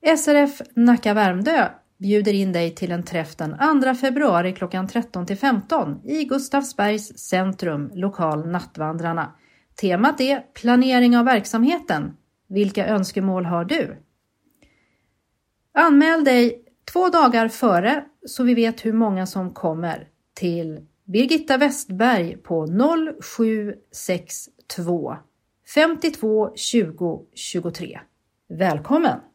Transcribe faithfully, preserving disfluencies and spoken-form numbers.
S R F Nacka Värmdö bjuder in dig till en träff den andra februari klockan tretton till femton i Gustavsbergs centrum, lokal Nattvandrarna. Temat är planering av verksamheten. Vilka önskemål har du? Anmäl dig två dagar före så vi vet hur många som kommer till Birgitta Westberg på noll sju sex två femtiotvå tjugo tjugotre. Välkommen!